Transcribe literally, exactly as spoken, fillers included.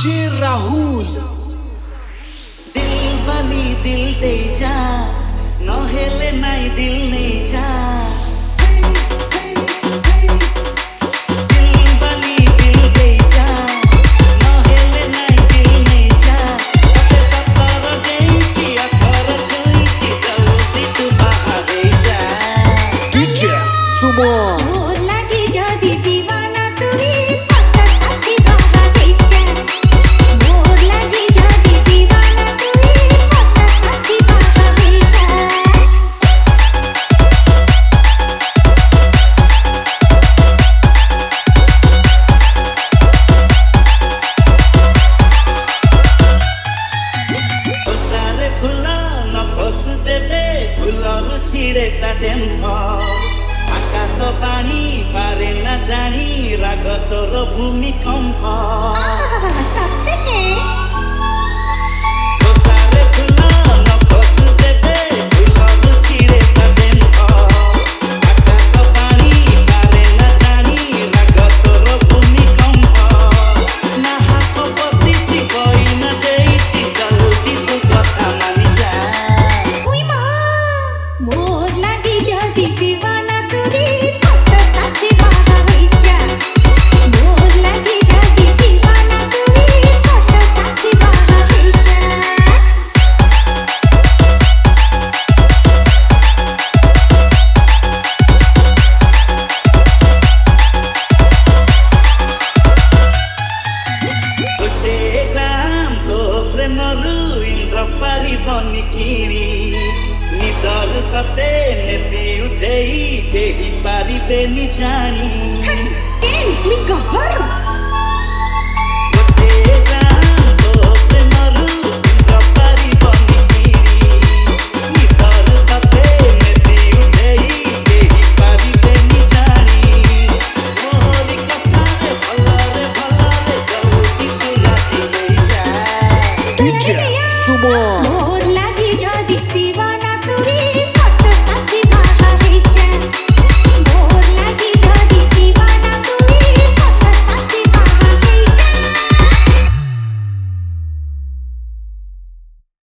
DJ Rahul दिल बनी दिल दे जा नहेले नाई दिल नहीं जा दिल बनी दिल दे जा नहेले नाई दिल नहीं जा अते सतर देई कि अतर छुईची जल्दी तू बाहर जा डीजे सुमन आकाश पानी पारे ना जानी राग तोर भूमिकंप निदर तते नेती उठेई देही पारी बेनी जानी केंटली गहर गोटे गाम तो प्रेमरु इंद्र पारी बनी कीरी निदर तते नेती उठेई देही पारी बेनी जानी मोरी कथारे भलरे भलरे जल्दी तू राजी नहीं जा डीजे सुमन